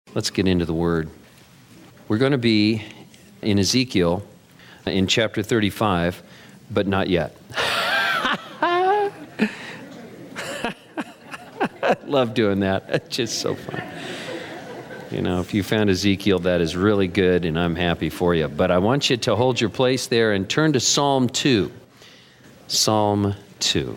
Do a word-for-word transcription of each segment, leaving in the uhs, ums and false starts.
Let's get into the Word. We're going to be in Ezekiel in chapter thirty-five, but not yet. I love doing that. It's just so fun. You know, if you found Ezekiel, that is really good, and I'm happy for you. But I want you to hold your place there and turn to Psalm two. Psalm two.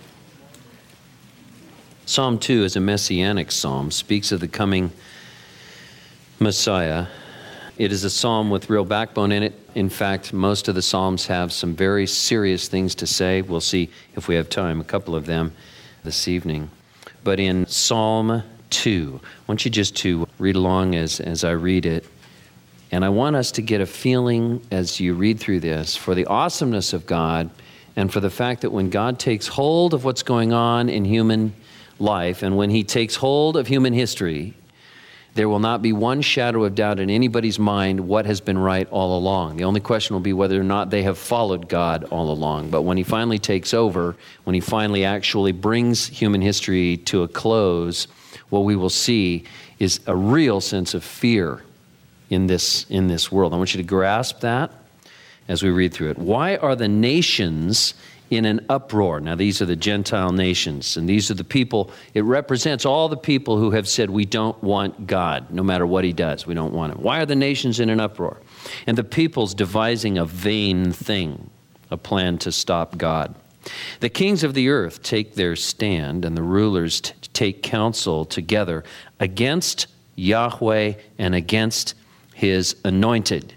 Psalm two is a messianic psalm, speaks of the coming Messiah. It is a psalm with real backbone in it. In fact, most of the psalms have some very serious things to say. We'll see if we have time, a couple of them this evening. But in Psalm two, I want you just to read along as, as I read it. And I want us to get a feeling as you read through this for the awesomeness of God and for the fact that when God takes hold of what's going on in human life and when he takes hold of human history, there will not be one shadow of doubt in anybody's mind what has been right all along. The only question will be whether or not they have followed God all along. But when he finally takes over, when he finally actually brings human history to a close, what we will see is a real sense of fear in this, in this world. I want you to grasp that as we read through it. Why are the nations in an uproar? Now, these are the Gentile nations, and these are the people, it represents all the people who have said, we don't want God, no matter what he does, we don't want him. Why are the nations in an uproar? And the people's devising a vain thing, a plan to stop God. The kings of the earth take their stand, and the rulers t- take counsel together against Yahweh and against his anointed.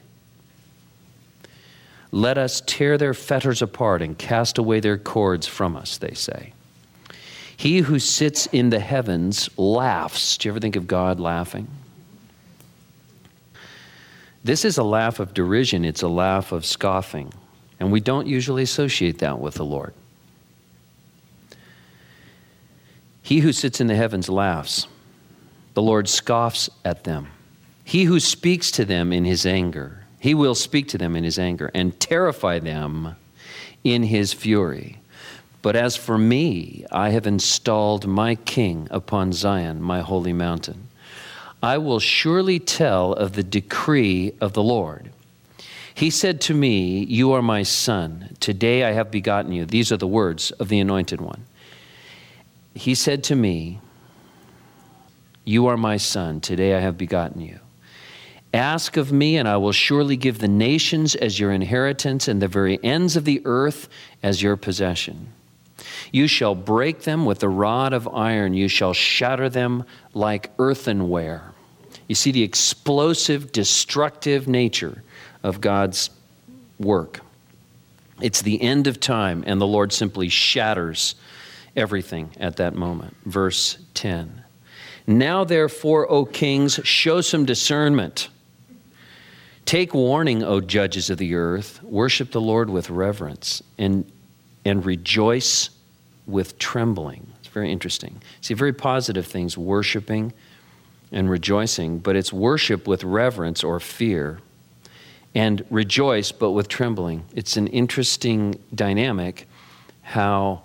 Let us tear their fetters apart and cast away their cords from us, they say. He who sits in the heavens laughs. Do you ever think of God laughing? This is a laugh of derision. It's a laugh of scoffing. And we don't usually associate that with the Lord. He who sits in the heavens laughs. The Lord scoffs at them. He who speaks to them in his anger, he will speak to them in his anger and terrify them in his fury. But as for me, I have installed my king upon Zion, my holy mountain. I will surely tell of the decree of the Lord. He said to me, you are my son. Today I have begotten you. These are the words of the Anointed One. He said to me, you are my son. Today I have begotten you. Ask of me, and I will surely give the nations as your inheritance and the very ends of the earth as your possession. You shall break them with the rod of iron. You shall shatter them like earthenware. You see the explosive, destructive nature of God's work. It's the end of time, and the Lord simply shatters everything at that moment. Verse ten. Now therefore, O kings, show some discernment. Take warning, O judges of the earth. Worship the Lord with reverence and, and rejoice with trembling. It's very interesting. See, very positive things, worshiping and rejoicing, but it's worship with reverence or fear, and rejoice, but with trembling. It's an interesting dynamic how,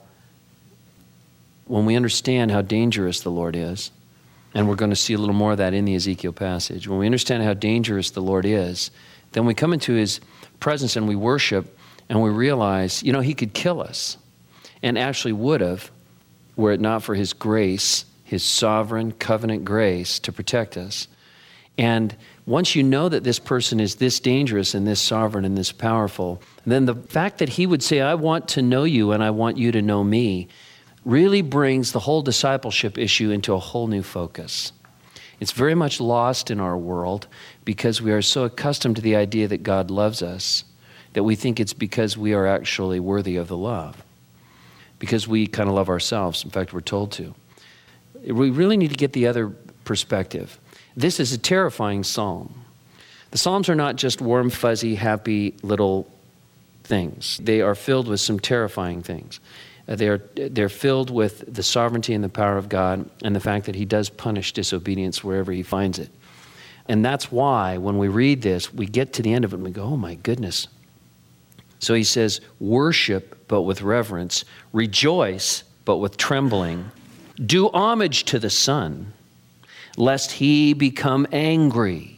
when we understand how dangerous the Lord is, and we're going to see a little more of that in the Ezekiel passage. When we understand how dangerous the Lord is, then we come into his presence and we worship and we realize, you know, he could kill us and actually would have were it not for his grace, his sovereign covenant grace to protect us. And once you know that this person is this dangerous and this sovereign and this powerful, then the fact that he would say, I want to know you and I want you to know me, really brings the whole discipleship issue into a whole new focus. It's very much lost in our world because we are so accustomed to the idea that God loves us that we think it's because we are actually worthy of the love, because we kind of love ourselves. In fact, we're told to. We really need to get the other perspective. This is a terrifying psalm. The Psalms are not just warm, fuzzy, happy little things. They are filled with some terrifying things. They're, they're filled with the sovereignty and the power of God and the fact that he does punish disobedience wherever he finds it. And that's why when we read this, we get to the end of it and we go, oh my goodness. So he says, worship, but with reverence. Rejoice, but with trembling. Do homage to the Son, lest he become angry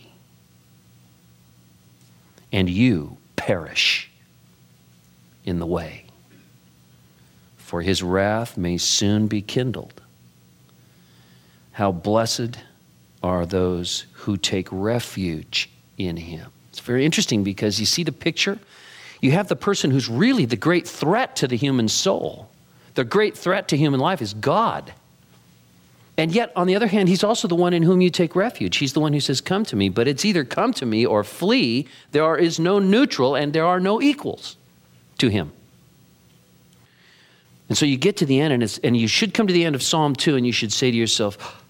and you perish in the way. For his wrath may soon be kindled. How blessed are those who take refuge in him. It's very interesting because you see the picture? You have the person who's really the great threat to the human soul. The great threat to human life is God. And yet, on the other hand, he's also the one in whom you take refuge. He's the one who says, come to me. But it's either come to me or flee. There is no neutral and there are no equals to him. And so you get to the end, and, it's, and you should come to the end of Psalm two, and you should say to yourself,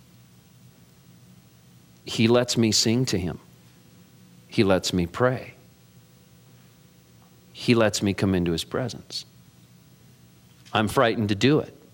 he lets me sing to him. He lets me pray. He lets me come into his presence. I'm frightened to do it.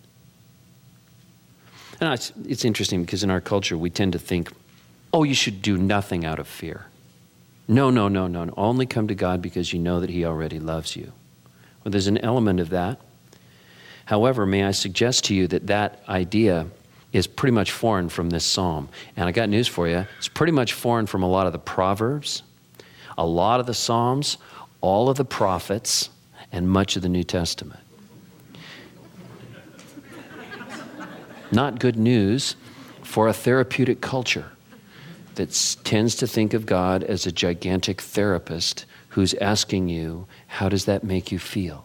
And it's, it's interesting because in our culture, we tend to think, oh, you should do nothing out of fear. No, no, no, no. Only come to God because you know that he already loves you. Well, there's an element of that. However, may I suggest to you that that idea is pretty much foreign from this psalm. And I got news for you. It's pretty much foreign from a lot of the Proverbs, a lot of the Psalms, all of the prophets, and much of the New Testament. Not good news for a therapeutic culture that tends to think of God as a gigantic therapist who's asking you, how does that make you feel?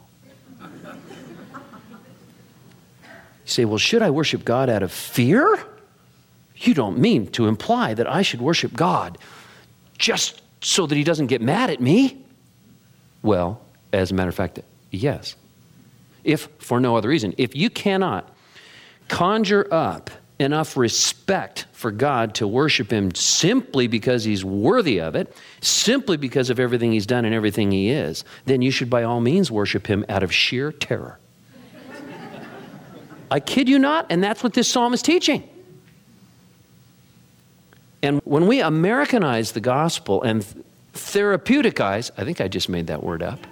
You say, well, should I worship God out of fear? You don't mean to imply that I should worship God just so that he doesn't get mad at me. Well, as a matter of fact, yes. If for no other reason, if you cannot conjure up enough respect for God to worship him simply because he's worthy of it, simply because of everything he's done and everything he is, then you should by all means worship him out of sheer terror. I kid you not, and that's what this psalm is teaching. And when we Americanize the gospel and therapeuticize, I think I just made that word up,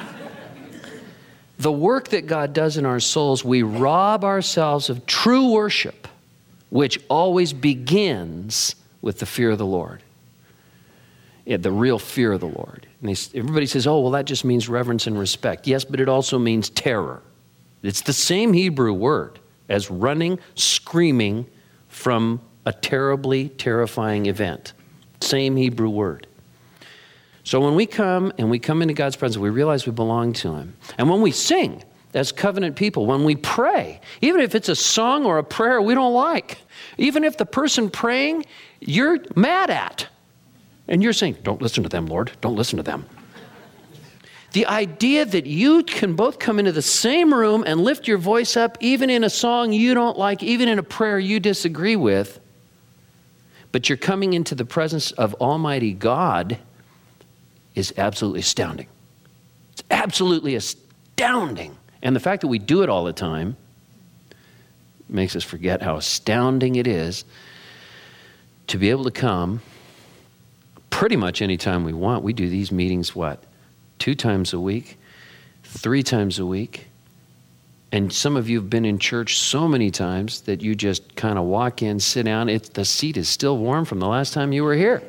the work that God does in our souls, we rob ourselves of true worship, which always begins with the fear of the Lord. Yeah, the real fear of the Lord. And they, everybody says, oh, well, that just means reverence and respect. Yes, but it also means terror. It's the same Hebrew word as running, screaming from a terribly terrifying event. Same Hebrew word. So when we come and we come into God's presence, we realize we belong to him. And when we sing as covenant people, when we pray, even if it's a song or a prayer we don't like, even if the person praying you're mad at, and you're saying, don't listen to them, Lord, don't listen to them. The idea that you can both come into the same room and lift your voice up, even in a song you don't like, even in a prayer you disagree with, but you're coming into the presence of Almighty God, is absolutely astounding. It's absolutely astounding. And the fact that we do it all the time makes us forget how astounding it is to be able to come pretty much anytime we want. We do these meetings, what, two times a week, three times a week. And some of you have been in church so many times that you just kind of walk in, sit down. It's, the seat is still warm from the last time you were here.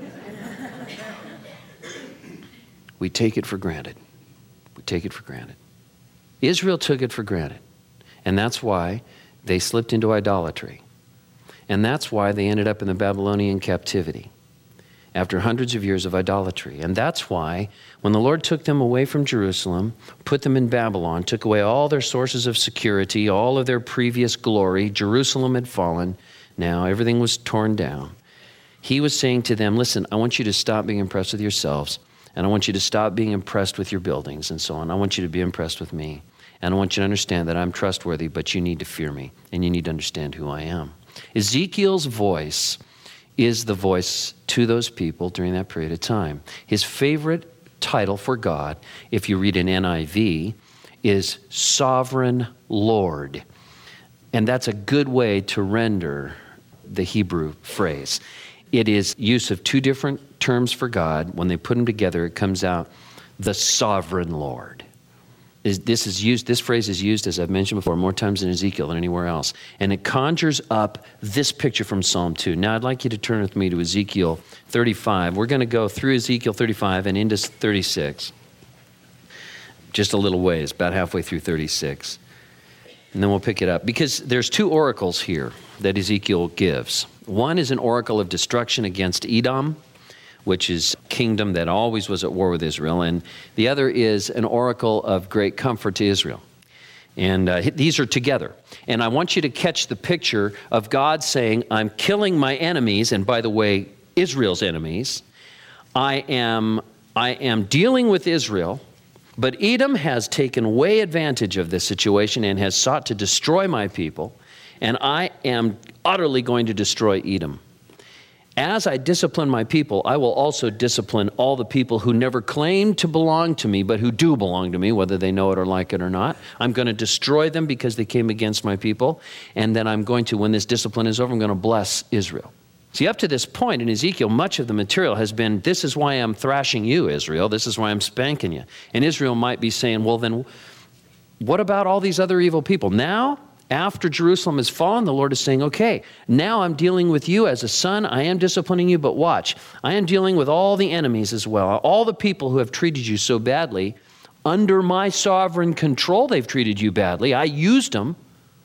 We take it for granted. We take it for granted. Israel took it for granted. And that's why they slipped into idolatry. And that's why they ended up in the Babylonian captivity after hundreds of years of idolatry. And that's why when the Lord took them away from Jerusalem, put them in Babylon, took away all their sources of security, all of their previous glory, Jerusalem had fallen. Now everything was torn down. He was saying to them, listen, I want you to stop being impressed with yourselves. And I want you to stop being impressed with your buildings and so on. I want you to be impressed with me. And I want you to understand that I'm trustworthy, but you need to fear me. And you need to understand who I am. Ezekiel's voice is the voice to those people during that period of time. His favorite title for God, if you read an N I V, is Sovereign Lord. And that's a good way to render the Hebrew phrase. It is use of two different terms for God. When they put them together, it comes out the Sovereign Lord. is, this is used, this phrase is used, as I've mentioned before, more times in Ezekiel than anywhere else. And it conjures up this picture from Psalm two. Now I'd like you to turn with me to Ezekiel thirty-five. We're going to go through Ezekiel thirty-five and into thirty-six. Just a little ways, about halfway through thirty-six. And then we'll pick it up. Because there's two oracles here that Ezekiel gives. One is an oracle of destruction against Edom, which is a kingdom that always was at war with Israel. And the other is an oracle of great comfort to Israel. And uh, these are together. And I want you to catch the picture of God saying, I'm killing my enemies, and by the way, Israel's enemies. I am, I am dealing with Israel, but Edom has taken way advantage of this situation and has sought to destroy my people, and I am utterly going to destroy Edom. As I discipline my people, I will also discipline all the people who never claimed to belong to me, but who do belong to me, whether they know it or like it or not. I'm going to destroy them because they came against my people. And then I'm going to, when this discipline is over, I'm going to bless Israel. See, up to this point in Ezekiel, much of the material has been, this is why I'm thrashing you, Israel. This is why I'm spanking you. And Israel might be saying, well, then what about all these other evil people? Now, after Jerusalem has fallen, the Lord is saying, okay, now I'm dealing with you as a son. I am disciplining you, but watch. I am dealing with all the enemies as well. All the people who have treated you so badly. Under my sovereign control, they've treated you badly. I used them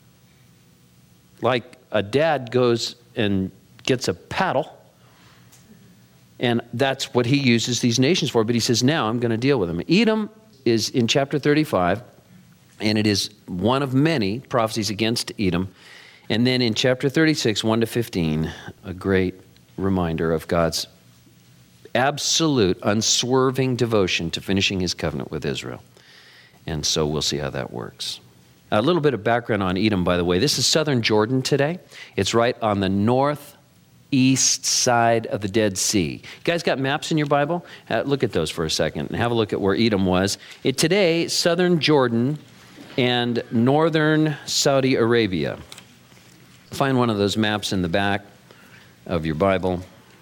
like a dad goes and gets a paddle. And that's what he uses these nations for. But he says, now I'm going to deal with them. Edom is in chapter thirty-five. And it is one of many prophecies against Edom. And then in chapter thirty-six, one to fifteen, a great reminder of God's absolute, unswerving devotion to finishing his covenant with Israel. And so we'll see how that works. A little bit of background on Edom, by the way. This is southern Jordan today. It's right on the northeast side of the Dead Sea. You guys got maps in your Bible? Uh, look at those for a second and have a look at where Edom was. It today, southern Jordan and northern Saudi Arabia. Find one of those maps in the back of your Bible.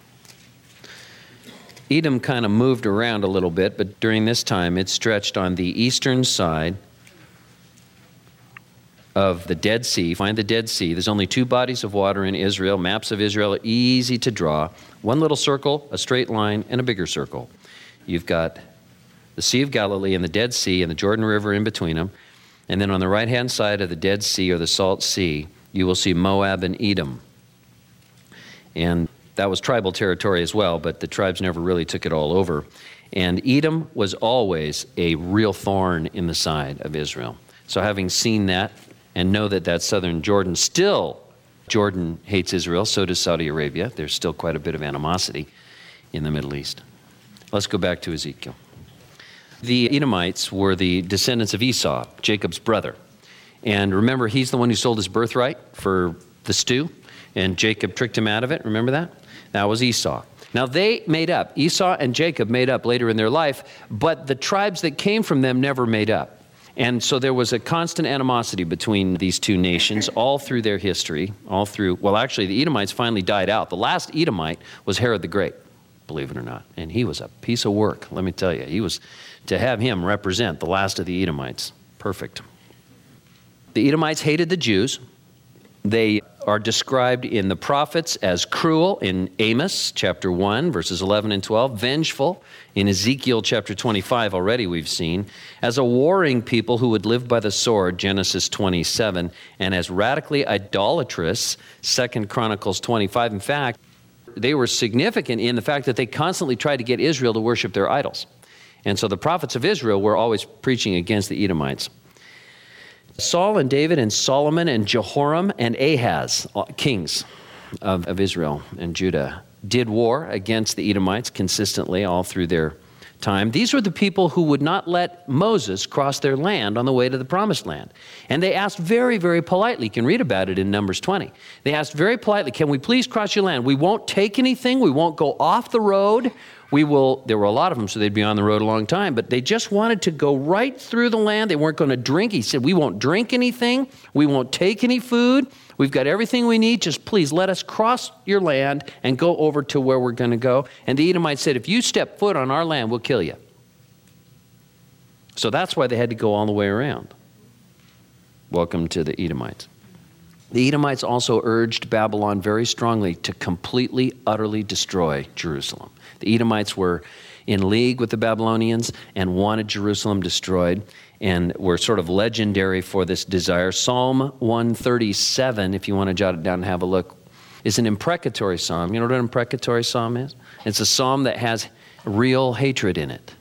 Edom kind of moved around a little bit, but during this time it stretched on the eastern side of the Dead Sea. Find the Dead Sea. There's only two bodies of water in Israel. Maps of Israel are easy to draw. One little circle, a straight line, and a bigger circle. You've got the Sea of Galilee and the Dead Sea and the Jordan River in between them. And then on the right-hand side of the Dead Sea or the Salt Sea, you will see Moab and Edom. And that was tribal territory as well, but the tribes never really took it all over. And Edom was always a real thorn in the side of Israel. So having seen that and know that that's southern Jordan, still Jordan hates Israel, so does Saudi Arabia. There's still quite a bit of animosity in the Middle East. Let's go back to Ezekiel. The Edomites were the descendants of Esau, Jacob's brother. And remember, he's the one who sold his birthright for the stew, and Jacob tricked him out of it. Remember that? That was Esau. Now, they made up. Esau and Jacob made up later in their life, but the tribes that came from them never made up. And so there was a constant animosity between these two nations all through their history, all through, well, actually, the Edomites finally died out. The last Edomite was Herod the Great, believe it or not. And he was a piece of work, let me tell you. He was... To have him represent the last of the Edomites. Perfect. The Edomites hated the Jews. They are described in the prophets as cruel in Amos chapter one, verses eleven and twelve, vengeful in Ezekiel chapter twenty-five, already we've seen, as a warring people who would live by the sword, Genesis twenty-seven, and as radically idolatrous, Second Chronicles twenty-five. In fact, they were significant in the fact that they constantly tried to get Israel to worship their idols. And so the prophets of Israel were always preaching against the Edomites. Saul and David and Solomon and Jehoram and Ahaz, kings of, of Israel and Judah, did war against the Edomites consistently all through their time. These were the people who would not let Moses cross their land on the way to the promised land. And they asked very, very politely, you can read about it in Numbers twenty. They asked very politely, can we please cross your land? We won't take anything. We won't go off the road. We will, there were a lot of them, so they'd be on the road a long time, but they just wanted to go right through the land. They weren't going to drink. He said, we won't drink anything. We won't take any food. We've got everything we need. Just please let us cross your land and go over to where we're going to go. And the Edomites said, if you step foot on our land, we'll kill you. So that's why they had to go all the way around. Welcome to the Edomites. The Edomites also urged Babylon very strongly to completely, utterly destroy Jerusalem. The Edomites were in league with the Babylonians and wanted Jerusalem destroyed, and were sort of legendary for this desire. Psalm one thirty-seven, if you want to jot it down and have a look, is an imprecatory psalm. You know what an imprecatory psalm is? It's a psalm that has real hatred in it.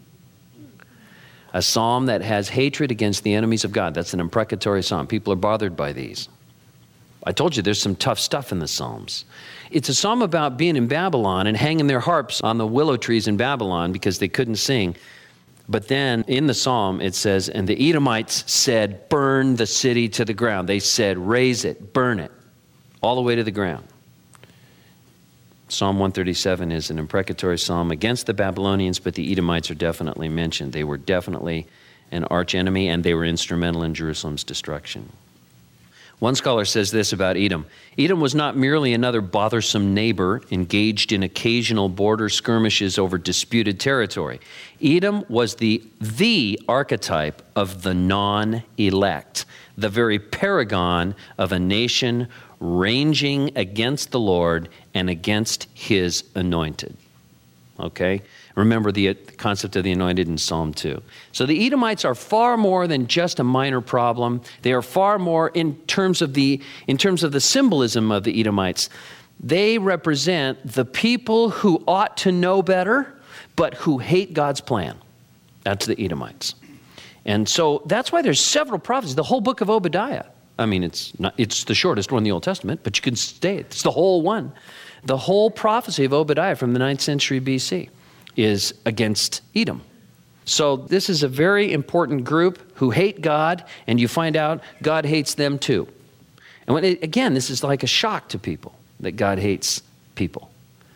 A psalm that has hatred against the enemies of God. That's an imprecatory psalm. People are bothered by these. I told you there's some tough stuff in the Psalms. It's a psalm about being in Babylon and hanging their harps on the willow trees in Babylon because they couldn't sing. But then in the psalm it says, and the Edomites said, burn the city to the ground. They said, raise it, burn it, all the way to the ground. Psalm one thirty-seven is an imprecatory psalm against the Babylonians, but the Edomites are definitely mentioned. They were definitely an archenemy, and they were instrumental in Jerusalem's destruction. One scholar says this about Edom. Edom was not merely another bothersome neighbor engaged in occasional border skirmishes over disputed territory. Edom was the, the archetype of the non-elect, the very paragon of a nation ranging against the Lord and against his anointed. Okay? Remember the concept of the anointed in Psalm two. So the Edomites are far more than just a minor problem. They are far more in terms of the in terms of the symbolism of the Edomites. They represent the people who ought to know better, but who hate God's plan. That's the Edomites. And so that's why there's several prophecies. The whole book of Obadiah. I mean, it's not, it's the shortest one in the Old Testament, but you can stay it. It's the whole one. The whole prophecy of Obadiah from the ninth century B C is against Edom. So this is a very important group who hate God, and you find out God hates them too. And when it, again, this is like a shock to people that God hates people.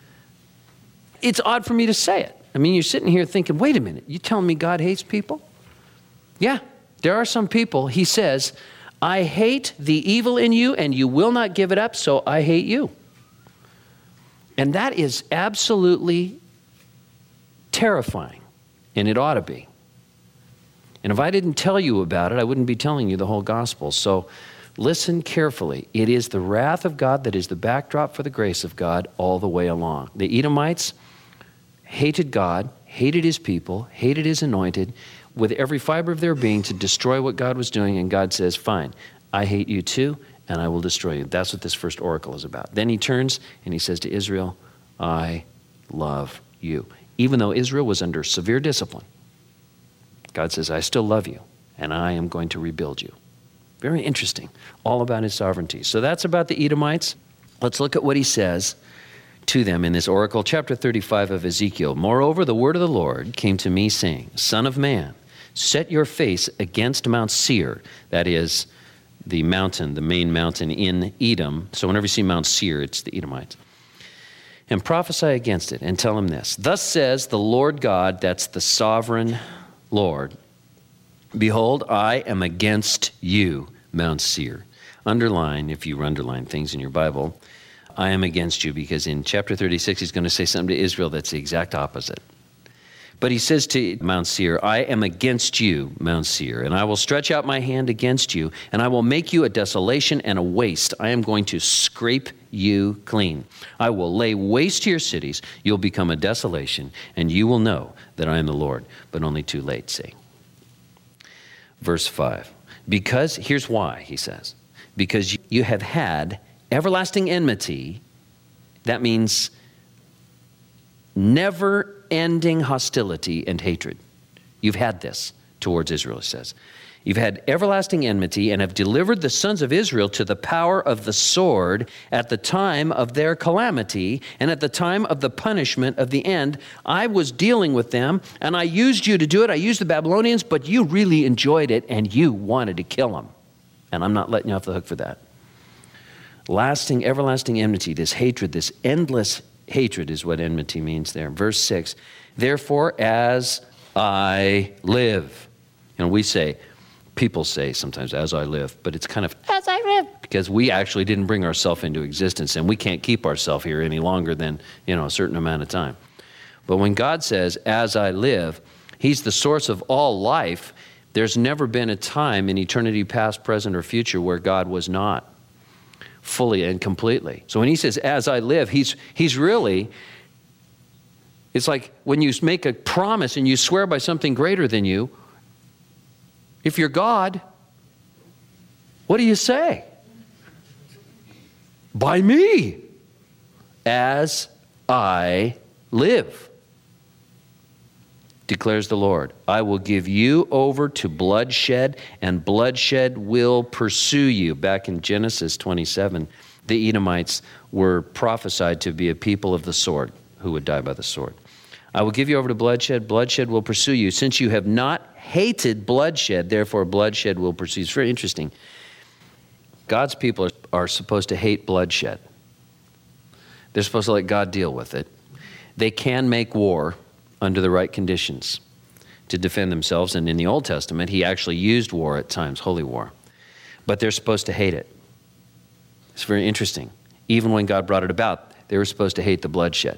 It's odd for me to say it. I mean, you're sitting here thinking, wait a minute, you telling me God hates people? Yeah, there are some people, he says, I hate the evil in you, and you will not give it up, so I hate you. And that is absolutely terrifying, and it ought to be. And if I didn't tell you about it, I wouldn't be telling you the whole gospel. So listen carefully. It is the wrath of God that is the backdrop for the grace of God all the way along. The Edomites hated God, hated his people, hated his anointed, with every fiber of their being to destroy what God was doing, and God says, fine, I hate you too, and I will destroy you. That's what this first oracle is about. Then he turns and he says to Israel, I love you. Even though Israel was under severe discipline, God says, I still love you, and I am going to rebuild you. Very interesting, all about his sovereignty. So that's about the Edomites. Let's look at what he says to them in this oracle, chapter thirty-five of Ezekiel. Moreover, the word of the Lord came to me, saying, Son of man, set your face against Mount Seir, that is the mountain, the main mountain in Edom. So whenever you see Mount Seir, it's the Edomites. And prophesy against it, and tell him this. Thus says the Lord God, that's the sovereign Lord, behold, I am against you, Mount Seir. Underline, if you underline things in your Bible, I am against you, because in chapter thirty-six, he's going to say something to Israel that's the exact opposite. But he says to Mount Seir, I am against you, Mount Seir, and I will stretch out my hand against you, and I will make you a desolation and a waste. I am going to scrape you clean. I will lay waste to your cities. You'll become a desolation, and you will know that I am the Lord, but only too late, see. Verse five, because, here's why, he says, because you have had everlasting enmity, that means never-ending hostility and hatred. You've had this towards Israel, it says. You've had everlasting enmity and have delivered the sons of Israel to the power of the sword at the time of their calamity and at the time of the punishment of the end. I was dealing with them, and I used you to do it. I used the Babylonians, but you really enjoyed it, and you wanted to kill them. And I'm not letting you off the hook for that. Lasting, everlasting enmity, this hatred, this endless hatred is what enmity means there. Verse six, therefore, as I live. You know, we say, people say sometimes, as I live, but it's kind of, as I live, because we actually didn't bring ourselves into existence, and we can't keep ourselves here any longer than, you know, a certain amount of time. But when God says, as I live, He's the source of all life. There's never been a time in eternity past, present, or future where God was not fully and completely. So when he says, as I live, he's, he's really, it's like when you make a promise and you swear by something greater than you, if you're God, what do you say? By me, as I live, declares the Lord. I will give you over to bloodshed, and bloodshed will pursue you. Back in Genesis twenty-seven, the Edomites were prophesied to be a people of the sword who would die by the sword. I will give you over to bloodshed. Bloodshed will pursue you. Since you have not hated bloodshed, therefore bloodshed will pursue you. It's very interesting. God's people are, are supposed to hate bloodshed. They're supposed to let God deal with it. They can make war under the right conditions to defend themselves. And in the Old Testament, he actually used war at times, holy war. But they're supposed to hate it. It's very interesting. Even when God brought it about, they were supposed to hate the bloodshed.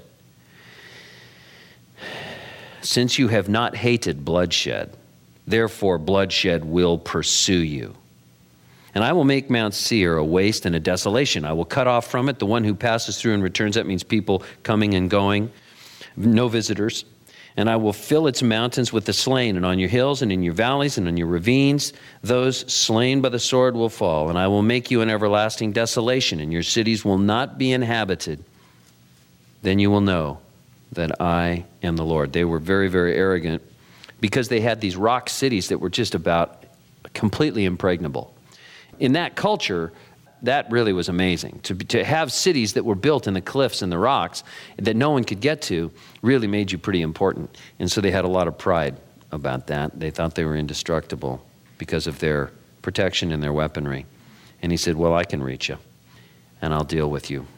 Since you have not hated bloodshed, therefore bloodshed will pursue you. And I will make Mount Seir a waste and a desolation. I will cut off from it the one who passes through and returns. That means people coming and going, no visitors. And I will fill its mountains with the slain, and on your hills and in your valleys and in your ravines, those slain by the sword will fall. And I will make you an everlasting desolation, and your cities will not be inhabited. Then you will know that I am the Lord. They were very, very arrogant because they had these rock cities that were just about completely impregnable. In that culture, that really was amazing. To, to have cities that were built in the cliffs and the rocks that no one could get to really made you pretty important. And so they had a lot of pride about that. They thought they were indestructible because of their protection and their weaponry. And he said, well, I can reach you, and I'll deal with you.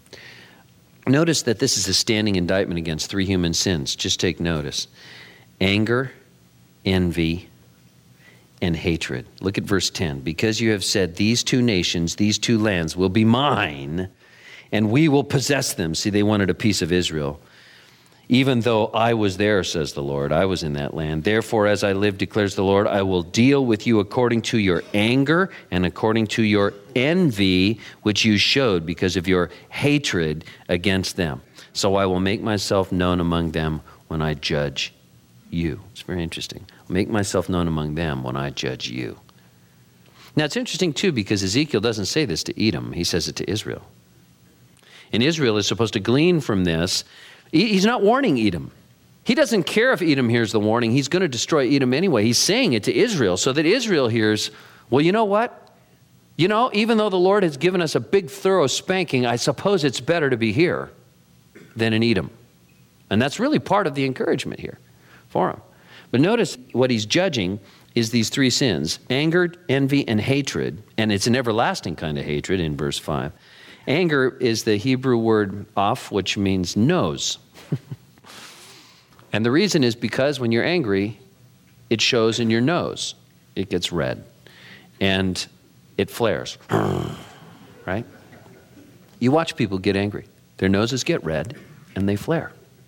Notice that this is a standing indictment against three human sins. Just take notice. Anger, envy, and hatred. Look at verse ten. Because you have said, these two nations, these two lands will be mine, and we will possess them. See, they wanted a piece of Israel. Even though I was there, says the Lord, I was in that land. Therefore, as I live, declares the Lord, I will deal with you according to your anger and according to your envy, which you showed because of your hatred against them. So I will make myself known among them when I judge you. It's very interesting. I'll make myself known among them when I judge you. Now, it's interesting, too, because Ezekiel doesn't say this to Edom. He says it to Israel. And Israel is supposed to glean from this. He's not warning Edom. He doesn't care if Edom hears the warning. He's going to destroy Edom anyway. He's saying it to Israel so that Israel hears, well, you know what? You know, even though the Lord has given us a big, thorough spanking, I suppose it's better to be here than in Edom. And that's really part of the encouragement here for him. But notice what he's judging is these three sins: anger, envy, and hatred. And it's an everlasting kind of hatred in verse five. Anger is the Hebrew word af, which means nose. And the reason is because when you're angry, it shows in your nose. It gets red. And it flares. Right? You watch people get angry. Their noses get red, and they flare.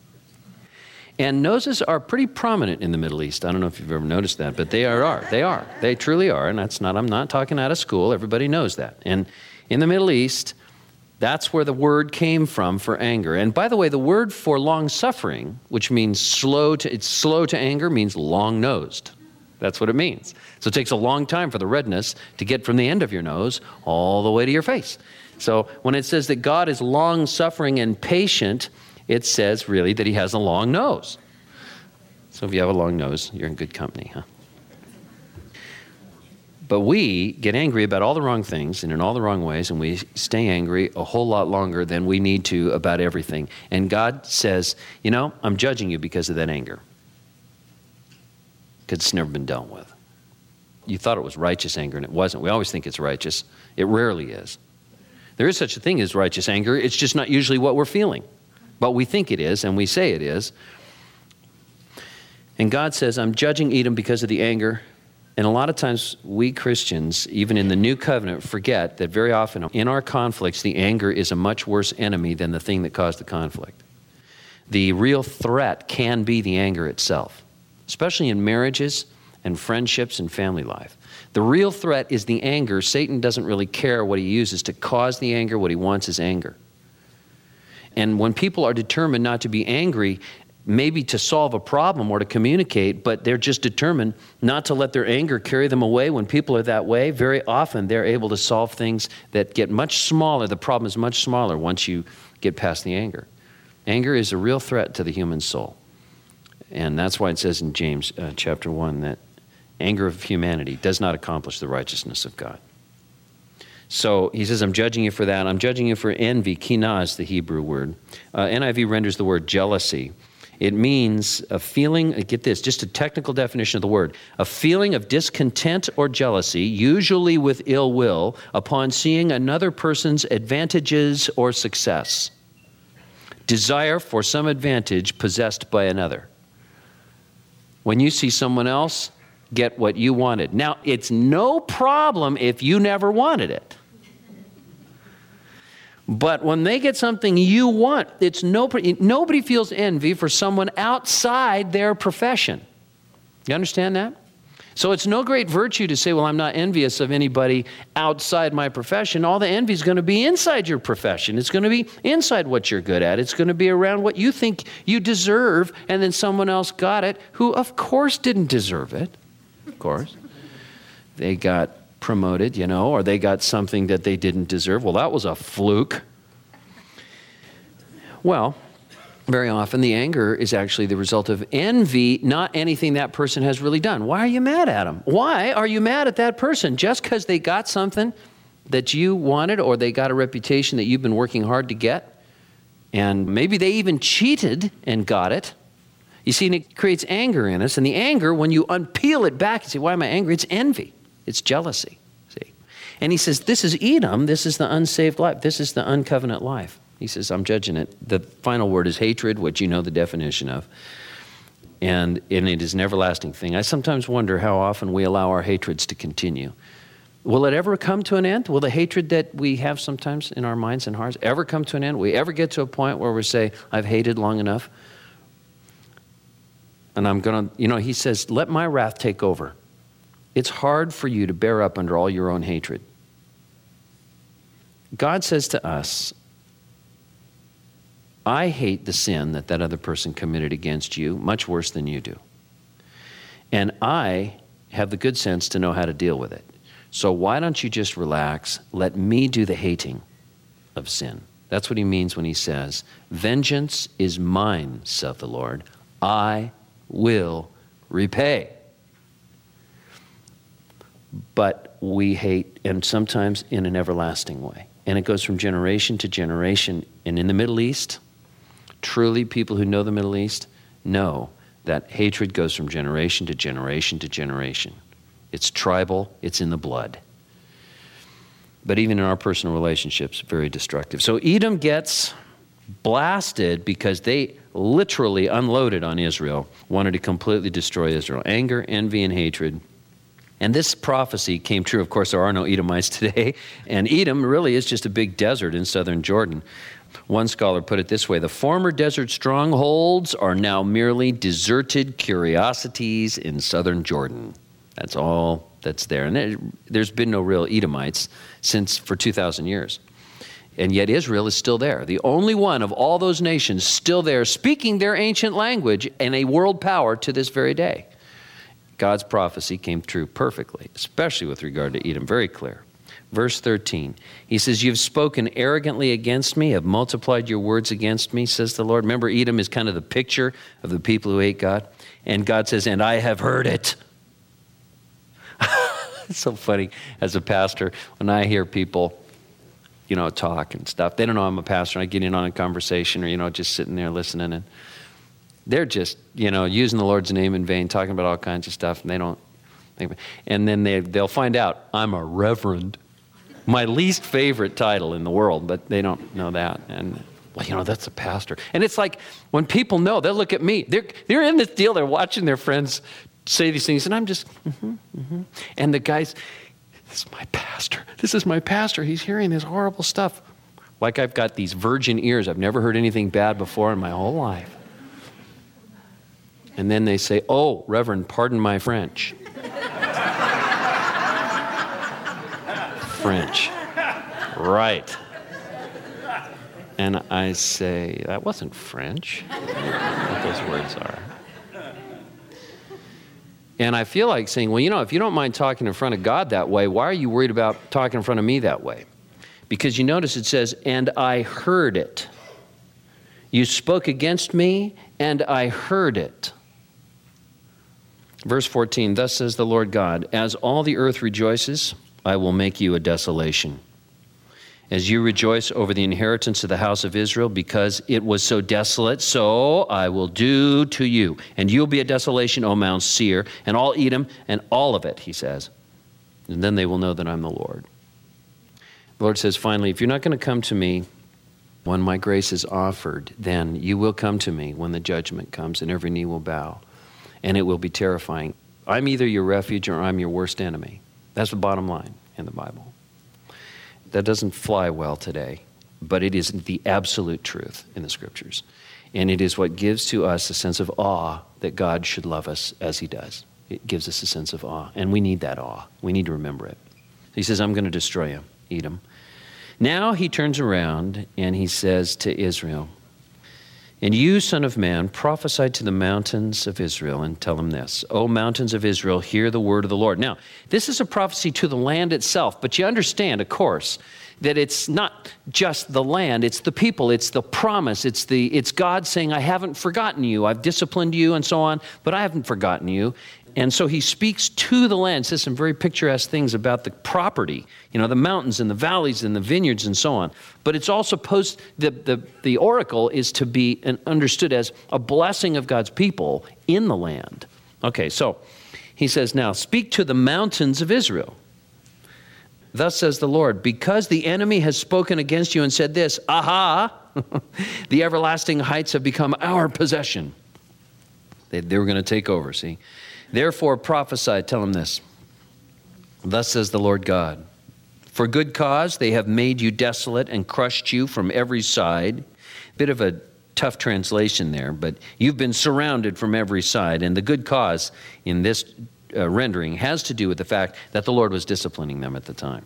And noses are pretty prominent in the Middle East. I don't know if you've ever noticed that, but they are. are. They are. They truly are. And that's not, I'm not talking out of school. Everybody knows that. And in the Middle East, that's where the word came from for anger. And by the way, the word for long-suffering, which means slow to, it's slow to anger, means long-nosed. That's what it means. So it takes a long time for the redness to get from the end of your nose all the way to your face. So when it says that God is long-suffering and patient, it says really that he has a long nose. So if you have a long nose, you're in good company, huh? But we get angry about all the wrong things and in all the wrong ways, and we stay angry a whole lot longer than we need to about everything. And God says, you know, I'm judging you because of that anger. Because it's never been dealt with. You thought it was righteous anger, and it wasn't. We always think it's righteous. It rarely is. There is such a thing as righteous anger. It's just not usually what we're feeling. But we think it is, and we say it is. And God says, I'm judging Edom because of the anger. And a lot of times we Christians, even in the New Covenant, forget that very often in our conflicts, the anger is a much worse enemy than the thing that caused the conflict. The real threat can be the anger itself. especially in marriages and friendships and family life. The real threat is the anger. Satan doesn't really care what he uses to cause the anger. What he wants is anger. And when people are determined not to be angry, maybe to solve a problem or to communicate, but they're just determined not to let their anger carry them away. When people are that way, very often they're able to solve things that get much smaller. The problem is much smaller once you get past the anger. Anger is a real threat to the human soul. And that's why it says in James uh, chapter one that anger of humanity does not accomplish the righteousness of God. So he says, I'm judging you for that. I'm judging you for envy. Kinah is the Hebrew word. Uh, N I V renders the word jealousy. It means a feeling, get this, just a technical definition of the word, a feeling of discontent or jealousy, usually with ill will, upon seeing another person's advantages or success. Desire for some advantage possessed by another. When you see someone else get what you wanted. Now, it's no problem if you never wanted it. But when they get something you want, it's no, nobody feels envy for someone outside their profession. You understand that? So it's no great virtue to say, well, I'm not envious of anybody outside my profession. All the envy is going to be inside your profession. It's going to be inside what you're good at. It's going to be around what you think you deserve, and then someone else got it who, of course, didn't deserve it. Of course. They got promoted, you know, or they got something that they didn't deserve. Well, that was a fluke. Well, very often the anger is actually the result of envy, not anything that person has really done. Why are you mad at them? Why are you mad at that person? Just because they got something that you wanted, or they got a reputation that you've been working hard to get, and maybe they even cheated and got it. You see, and it creates anger in us, and the anger, when you unpeel it back and say, why am I angry? It's envy. It's jealousy, see. And he says, this is Edom. This is the unsaved life. This is the uncovenant life. He says, I'm judging it. The final word is hatred, which you know the definition of. And, and it is an everlasting thing. I sometimes wonder how often we allow our hatreds to continue. Will it ever come to an end? Will the hatred that we have sometimes in our minds and hearts ever come to an end? Will we ever get to a point where we say, I've hated long enough? And I'm going to, you know, he says, let my wrath take over. It's hard for you to bear up under all your own hatred. God says to us, I hate the sin that that other person committed against you much worse than you do. And I have the good sense to know how to deal with it. So why don't you just relax? Let me do the hating of sin. That's what he means when he says, vengeance is mine, saith the Lord. I will repay. But we hate, and sometimes in an everlasting way. And it goes from generation to generation. And in the Middle East, truly people who know the Middle East know that hatred goes from generation to generation to generation. It's tribal, it's in the blood. But even in our personal relationships, very destructive. So Edom gets blasted because they literally unloaded on Israel, wanted to completely destroy Israel. Anger, envy, and hatred. And this prophecy came true. Of course, there are no Edomites today. And Edom really is just a big desert in southern Jordan. One scholar put it this way: the former desert strongholds are now merely deserted curiosities in southern Jordan. That's all that's there. And there, there's been no real Edomites since for two thousand years. And yet Israel is still there. The only one of all those nations still there, speaking their ancient language and a world power to this very day. God's prophecy came true perfectly, especially with regard to Edom. Very clear. Verse thirteen, he says, you've spoken arrogantly against me, have multiplied your words against me, says the Lord. Remember, Edom is kind of the picture of the people who hate God. And God says, and I have heard it. It's so funny as a pastor, when I hear people, you know, talk and stuff. They don't know I'm a pastor. I get in on a conversation or, you know, just sitting there listening, and they're just, you know, using the Lord's name in vain, talking about all kinds of stuff, and they don't think, and then they, they'll find out I'm a reverend. My least favorite title in the world, but they don't know that. And, well, you know, that's a pastor. And it's like, when people know, they'll look at me. They're, they're in this deal. They're watching their friends say these things, and I'm just, mm-hmm, mm-hmm. And the guy's, this is my pastor. This is my pastor. He's hearing this horrible stuff. Like I've got these virgin ears. I've never heard anything bad before in my whole life. And then they say, oh, Reverend, pardon my French. French. Right. And I say, that wasn't French. I don't know what those words are. And I feel like saying, well, you know, if you don't mind talking in front of God that way, why are you worried about talking in front of me that way? Because you notice it says, and I heard it. You spoke against me, and I heard it. Verse fourteen, thus says the Lord God, as all the earth rejoices, I will make you a desolation. As you rejoice over the inheritance of the house of Israel, because it was so desolate, so I will do to you. And you'll be a desolation, O Mount Seir, and all Edom, and all of it, he says. And then they will know that I'm the Lord. The Lord says, finally, if you're not going to come to me when my grace is offered, then you will come to me when the judgment comes, and every knee will bow, and it will be terrifying. I'm either your refuge or I'm your worst enemy. That's the bottom line in the Bible. That doesn't fly well today, but it is the absolute truth in the Scriptures. And it is what gives to us a sense of awe that God should love us as he does. It gives us a sense of awe, and we need that awe. We need to remember it. He says, I'm going to destroy you, Edom. Now he turns around and he says to Israel, and you, son of man, prophesy to the mountains of Israel and tell them this, O mountains of Israel, hear the word of the Lord. Now, this is a prophecy to the land itself, but you understand, of course, that it's not just the land, it's the people, it's the promise, it's the it's God saying, I haven't forgotten you, I've disciplined you and so on, but I haven't forgotten you. And so he speaks to the land, says some very picturesque things about the property, you know, the mountains and the valleys and the vineyards and so on. But it's all supposed, the, the, the oracle is to be an, understood as a blessing of God's people in the land. Okay, so he says, now speak to the mountains of Israel. Thus says the Lord, because the enemy has spoken against you and said this, aha, the everlasting heights have become our possession. They, they were going to take over, see? Therefore prophesy, tell them this. Thus says the Lord God, for good cause they have made you desolate and crushed you from every side. Bit of a tough translation there, but you've been surrounded from every side. And the good cause in this uh, rendering has to do with the fact that the Lord was disciplining them at the time.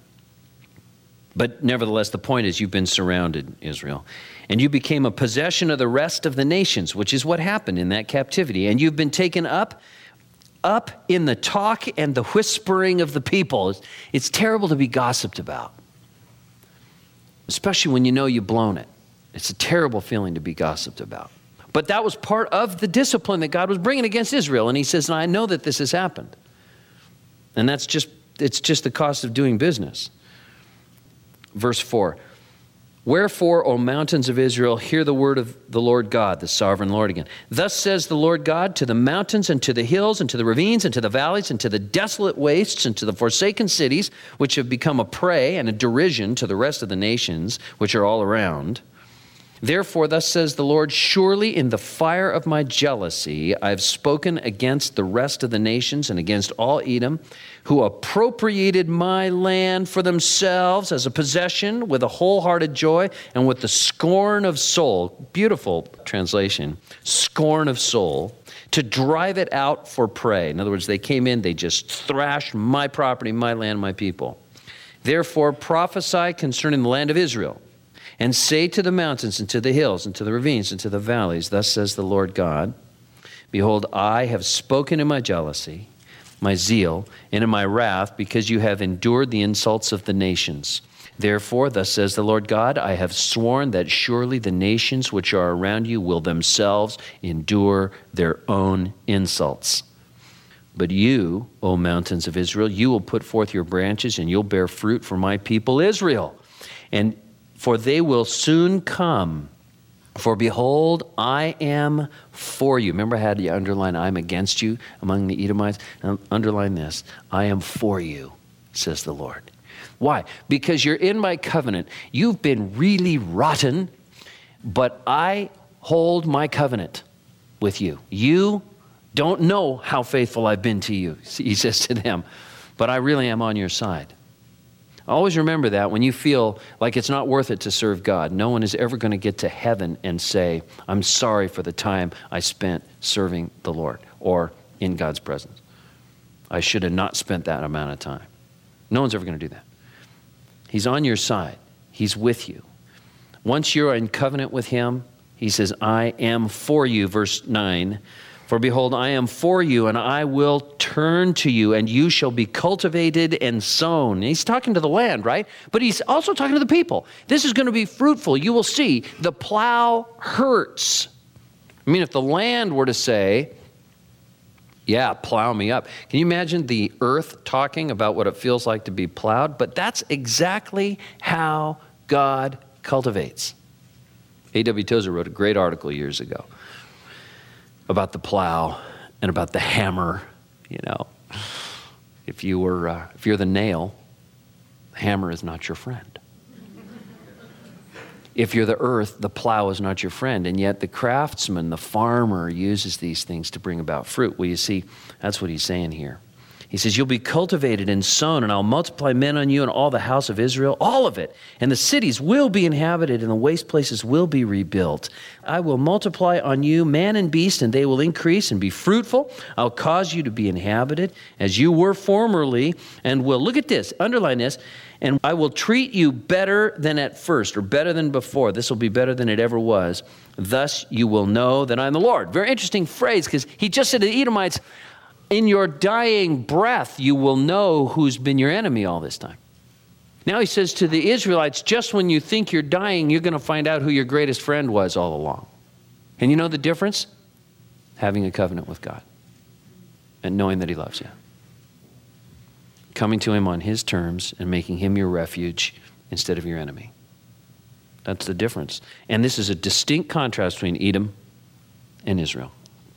But nevertheless, the point is you've been surrounded, Israel. And you became a possession of the rest of the nations, which is what happened in that captivity. And you've been taken up up in the talk and the whispering of the people. It's, it's terrible to be gossiped about, especially when you know you've blown it. It's a terrible feeling to be gossiped about. But that was part of the discipline that God was bringing against Israel. And he says, and I know that this has happened. And that's just, it's just the cost of doing business. Verse four, wherefore, O mountains of Israel, hear the word of the Lord God, the sovereign Lord again. Thus says the Lord God to the mountains and to the hills and to the ravines and to the valleys and to the desolate wastes and to the forsaken cities, which have become a prey and a derision to the rest of the nations which are all around. Therefore, thus says the Lord, surely in the fire of my jealousy I have spoken against the rest of the nations and against all Edom, who appropriated my land for themselves as a possession with a wholehearted joy and with the scorn of soul. Beautiful translation, scorn of soul, to drive it out for prey. In other words, they came in, they just thrashed my property, my land, my people. Therefore, prophesy concerning the land of Israel. And say to the mountains and to the hills and to the ravines and to the valleys, thus says the Lord God, behold, I have spoken in my jealousy, my zeal, and in my wrath, because you have endured the insults of the nations. Therefore, thus says the Lord God, I have sworn that surely the nations which are around you will themselves endure their own insults. But you, O mountains of Israel, you will put forth your branches and you'll bear fruit for my people Israel. And for they will soon come. For behold, I am for you. Remember I had you underline, I'm against you among the Edomites? Now, underline this, I am for you, says the Lord. Why? Because you're in my covenant. You've been really rotten, but I hold my covenant with you. You don't know how faithful I've been to you, he says to them, but I really am on your side. Always remember that when you feel like it's not worth it to serve God. No one is ever going to get to heaven and say, I'm sorry for the time I spent serving the Lord or in God's presence. I should have not spent that amount of time. No one's ever going to do that. He's on your side. He's with you. Once you're in covenant with him, he says, I am for you, verse nine. For behold, I am for you, and I will turn to you, and you shall be cultivated and sown. And he's talking to the land, right? But he's also talking to the people. This is going to be fruitful. You will see the plow hurts. I mean, if the land were to say, yeah, plow me up. Can you imagine the earth talking about what it feels like to be plowed? But that's exactly how God cultivates. A W Tozer wrote a great article years ago about the plow and about the hammer. You know, if you were, uh, if you're the nail, the hammer is not your friend. If you're the earth, the plow is not your friend. And yet the craftsman, the farmer, uses these things to bring about fruit. Well, you see, that's what he's saying here. He says, you'll be cultivated and sown, and I'll multiply men on you and all the house of Israel, all of it. And the cities will be inhabited, and the waste places will be rebuilt. I will multiply on you man and beast, and they will increase and be fruitful. I'll cause you to be inhabited as you were formerly, and will, look at this, underline this, and I will treat you better than at first, or better than before. This will be better than it ever was. Thus you will know that I'm the Lord. Very interesting phrase, because he just said to the Edomites, in your dying breath, you will know who's been your enemy all this time. Now he says to the Israelites, just when you think you're dying, you're going to find out who your greatest friend was all along. And you know the difference? Having a covenant with God and knowing that he loves you. Coming to him on his terms and making him your refuge instead of your enemy. That's the difference. And this is a distinct contrast between Edom and Israel.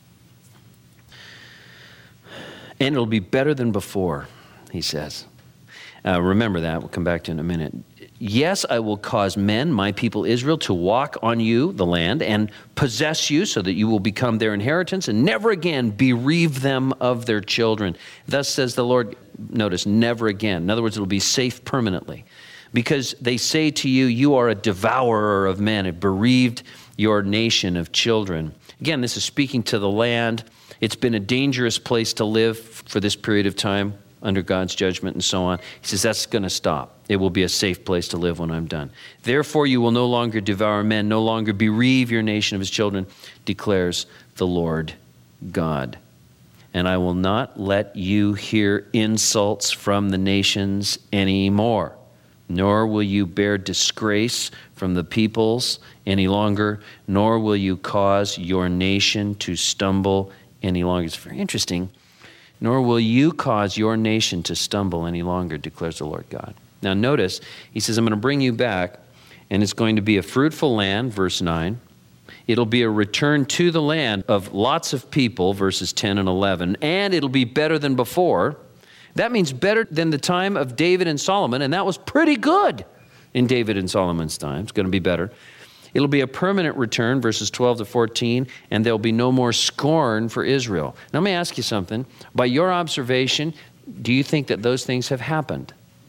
And it'll be better than before, he says. Uh, remember that. We'll come back to it in a minute. Yes, I will cause men, my people Israel, to walk on you, the land, and possess you so that you will become their inheritance and never again bereave them of their children. Thus says the Lord, notice, never again. In other words, it'll be safe permanently. Because they say to you, you are a devourer of men, have bereaved your nation of children. Again, this is speaking to the land. It's been a dangerous place to live for this period of time under God's judgment and so on. He says that's going to stop. It will be a safe place to live when I'm done. Therefore, you will no longer devour men, no longer bereave your nation of his children, declares the Lord God. And I will not let you hear insults from the nations anymore, nor will you bear disgrace from the peoples any longer, nor will you cause your nation to stumble any longer. It's very interesting. Nor will you cause your nation to stumble any longer, declares the Lord God. Now notice, he says, I'm going to bring you back, and it's going to be a fruitful land, verse nine. It'll be a return to the land of lots of people, verses ten and eleven, and it'll be better than before. That means better than the time of David and Solomon, and that was pretty good in David and Solomon's time. It's going to be better. It'll be a permanent return, verses twelve to fourteen, and there'll be no more scorn for Israel. Now, let me ask you something. By your observation, do you think that those things have happened?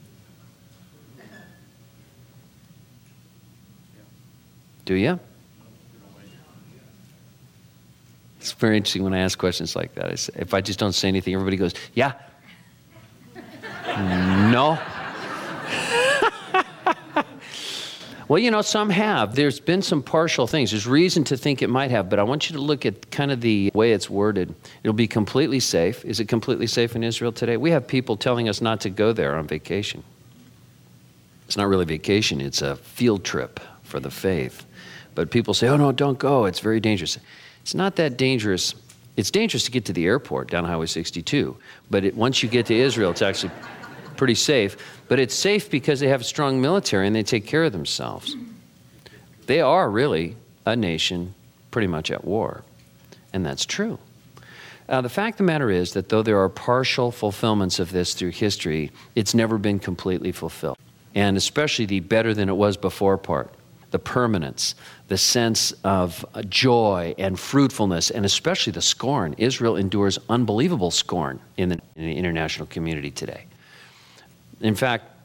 Do you? It's very interesting when I ask questions like that. I say, if I just don't say anything, everybody goes, yeah. No. Well, you know, some have. There's been some partial things. There's reason to think it might have, but I want you to look at kind of the way it's worded. It'll be completely safe. Is it completely safe in Israel today? We have people telling us not to go there on vacation. It's not really vacation. It's a field trip for the faith. But people say, oh, no, don't go. It's very dangerous. It's not that dangerous. It's dangerous to get to the airport down Highway sixty-two. But it, once you get to Israel, it's actually pretty safe. But it's safe because they have a strong military and they take care of themselves. They are really a nation pretty much at war. And that's true. Uh, the fact of the matter is that though there are partial fulfillments of this through history, it's never been completely fulfilled. And especially the better than it was before part. The permanence, the sense of joy and fruitfulness, and especially the scorn. Israel endures unbelievable scorn in the, in the international community today. In fact,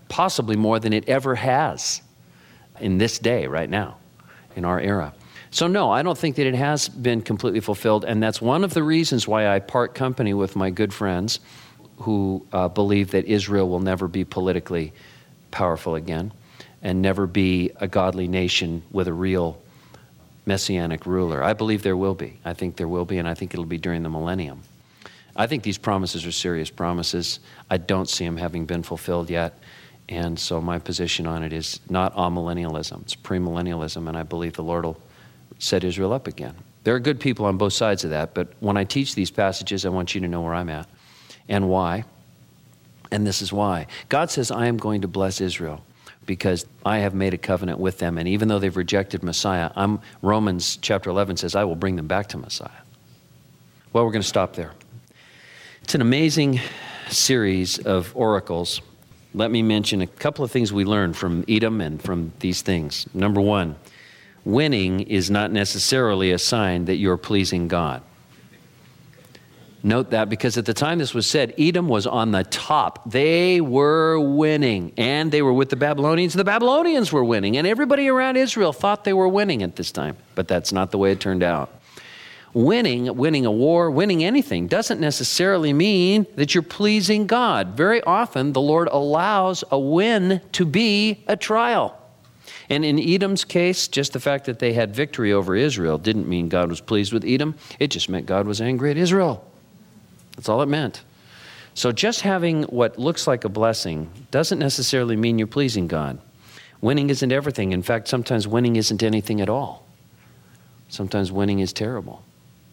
possibly more than it ever has in this day, right now, in our era. So no, I don't think that it has been completely fulfilled, and that's one of the reasons why I part company with my good friends who uh, believe that Israel will never be politically powerful again and never be a godly nation with a real messianic ruler. I believe there will be. I think there will be, and I think it'll be during the millennium. I think these promises are serious promises. I don't see them having been fulfilled yet. And so my position on it is not amillennialism. It's premillennialism, and I believe the Lord will set Israel up again. There are good people on both sides of that, but when I teach these passages, I want you to know where I'm at and why. And this is why. God says, I am going to bless Israel because I have made a covenant with them. And even though they've rejected Messiah, I'm, Romans chapter eleven says, I will bring them back to Messiah. Well, we're going to stop there. It's an amazing series of oracles. Let me mention a couple of things we learned from Edom and from these things. Number one, winning is not necessarily a sign that you're pleasing God. Note that, because at the time this was said, Edom was on the top. They were winning, and they were with the Babylonians. The Babylonians were winning, and everybody around Israel thought they were winning at this time. But that's not the way it turned out. Winning, winning a war, winning anything doesn't necessarily mean that you're pleasing God. Very often, the Lord allows a win to be a trial. And in Edom's case, just the fact that they had victory over Israel didn't mean God was pleased with Edom. It just meant God was angry at Israel. That's all it meant. So just having what looks like a blessing doesn't necessarily mean you're pleasing God. Winning isn't everything. In fact, sometimes winning isn't anything at all. Sometimes winning is terrible.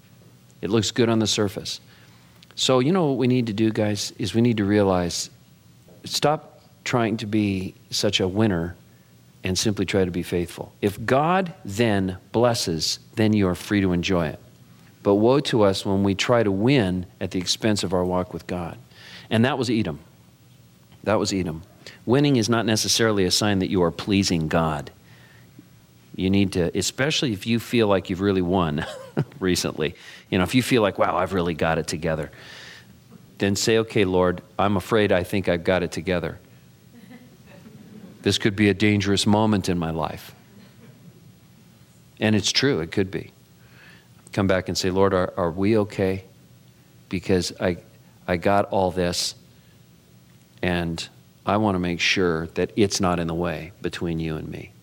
It looks good on the surface. So you know what we need to do, guys, is we need to realize, stop trying to be such a winner and simply try to be faithful. If God then blesses, then you are free to enjoy it. But woe to us when we try to win at the expense of our walk with God. And that was Edom. That was Edom. Winning is not necessarily a sign that you are pleasing God. You need to, especially if you feel like you've really won recently. You know, if you feel like, wow, I've really got it together. Then say, okay, Lord, I'm afraid I think I've got it together. This could be a dangerous moment in my life. And it's true, it could be. Come back and say, Lord, are, are we okay? Because I, I got all this, and I want to make sure that it's not in the way between you and me.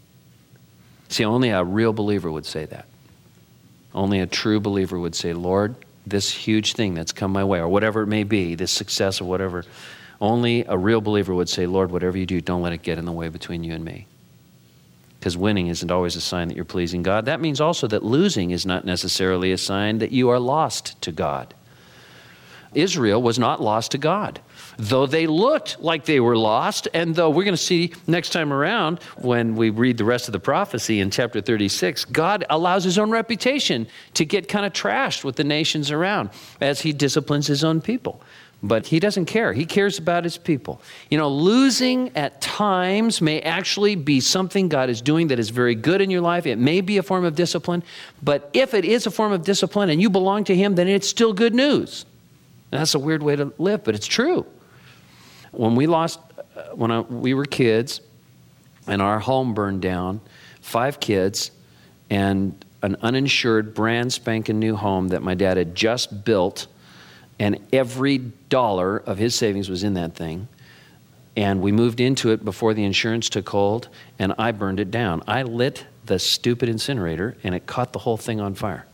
See, only a real believer would say that. Only a true believer would say, Lord, this huge thing that's come my way, or whatever it may be, this success or whatever, only a real believer would say, Lord, whatever you do, don't let it get in the way between you and me. Because winning isn't always a sign that you're pleasing God. That means also that losing is not necessarily a sign that you are lost to God. Israel was not lost to God, though they looked like they were lost, and though we're going to see next time around when we read the rest of the prophecy in chapter thirty-six, God allows his own reputation to get kind of trashed with the nations around as he disciplines his own people. But he doesn't care. He cares about his people. You know, losing at times may actually be something God is doing that is very good in your life. It may be a form of discipline, but if it is a form of discipline and you belong to him, then it's still good news. And that's a weird way to live, but it's true. When we lost, when I, we were kids and our home burned down, five kids and an uninsured brand spanking new home that my dad had just built, and every dollar of his savings was in that thing. And we moved into it before the insurance took hold, and I burned it down. I lit the stupid incinerator, and it caught the whole thing on fire.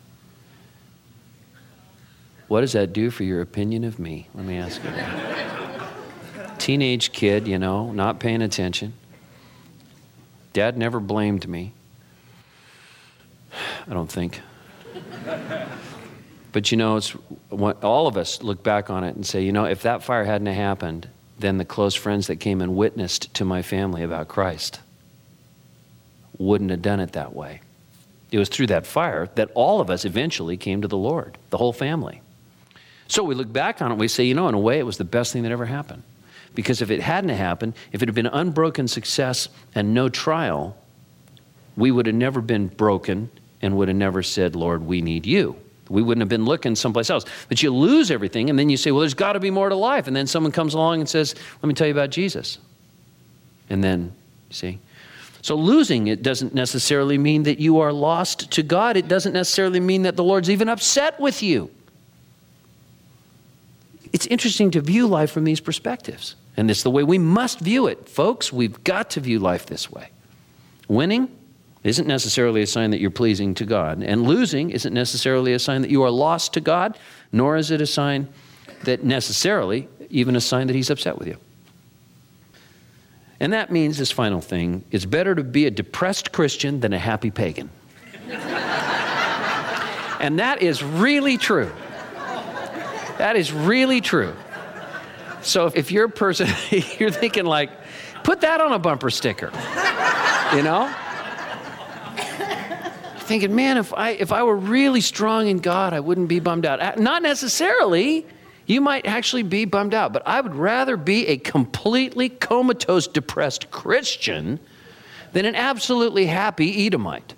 What does that do for your opinion of me? Let me ask you. Teenage kid, you know, not paying attention. Dad never blamed me. I don't think. But you know, it's all of us look back on it and say, you know, if that fire hadn't happened, then the close friends that came and witnessed to my family about Christ wouldn't have done it that way. It was through that fire that all of us eventually came to the Lord, the whole family. So we look back on it and we say, you know, in a way, it was the best thing that ever happened. Because if it hadn't happened, if it had been unbroken success and no trial, we would have never been broken and would have never said, Lord, we need you. We wouldn't have been looking someplace else. But you lose everything, and then you say, well, there's got to be more to life. And then someone comes along and says, let me tell you about Jesus. And then, see? So losing it doesn't necessarily mean that you are lost to God. It doesn't necessarily mean that the Lord's even upset with you. It's interesting to view life from these perspectives. And it's the way we must view it. Folks, we've got to view life this way. Winning isn't necessarily a sign that you're pleasing to God. And losing isn't necessarily a sign that you are lost to God, nor is it a sign that necessarily even a sign that he's upset with you. And that means this final thing, it's better to be a depressed Christian than a happy pagan. And that is really true. That is really true. So if you're a person, you're thinking like, put that on a bumper sticker, you know? Thinking, man, if I if I were really strong in God, I wouldn't be bummed out. Not necessarily. You might actually be bummed out, but I would rather be a completely comatose, depressed Christian than an absolutely happy Edomite.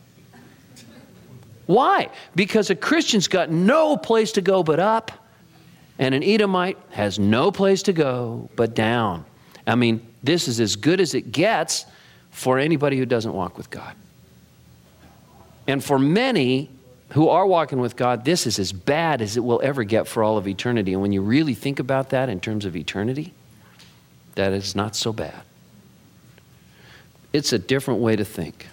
Why? Because a Christian's got no place to go but up, and an Edomite has no place to go but down. I mean, this is as good as it gets for anybody who doesn't walk with God. And for many who are walking with God, this is as bad as it will ever get for all of eternity. And when you really think about that in terms of eternity, that is not so bad. It's a different way to think.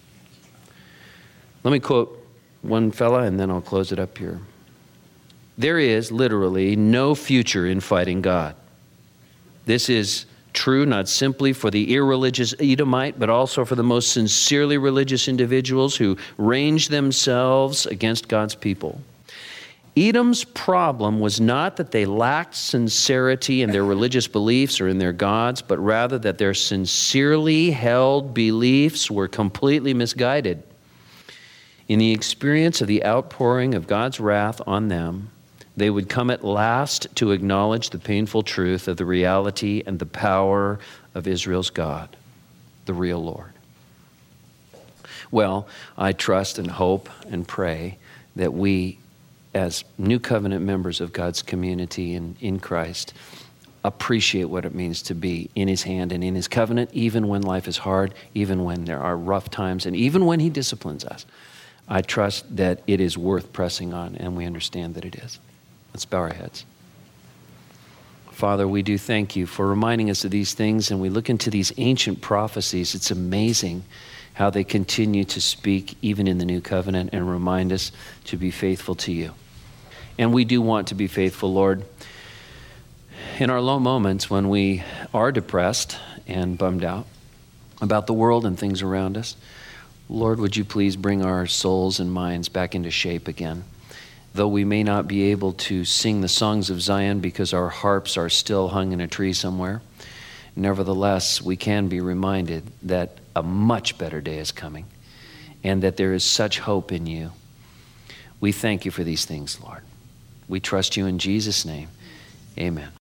Let me quote one fella and then I'll close it up here. There is literally no future in fighting God. This is true not simply for the irreligious Edomite, but also for the most sincerely religious individuals who range themselves against God's people. Edom's problem was not that they lacked sincerity in their religious beliefs or in their gods, but rather that their sincerely held beliefs were completely misguided. In the experience of the outpouring of God's wrath on them, they would come at last to acknowledge the painful truth of the reality and the power of Israel's God, the real Lord. Well, I trust and hope and pray that we, as New Covenant members of God's community and in Christ, appreciate what it means to be in his hand and in his covenant, even when life is hard, even when there are rough times, and even when he disciplines us. I trust that it is worth pressing on, and we understand that it is. Let's bow our heads. Father, we do thank you for reminding us of these things, and we look into these ancient prophecies. It's amazing how they continue to speak even in the new covenant and remind us to be faithful to you. And we do want to be faithful, Lord. In our low moments when we are depressed and bummed out about the world and things around us, Lord, would you please bring our souls and minds back into shape again? Though we may not be able to sing the songs of Zion because our harps are still hung in a tree somewhere, nevertheless, we can be reminded that a much better day is coming and that there is such hope in you. We thank you for these things, Lord. We trust you in Jesus' name. Amen.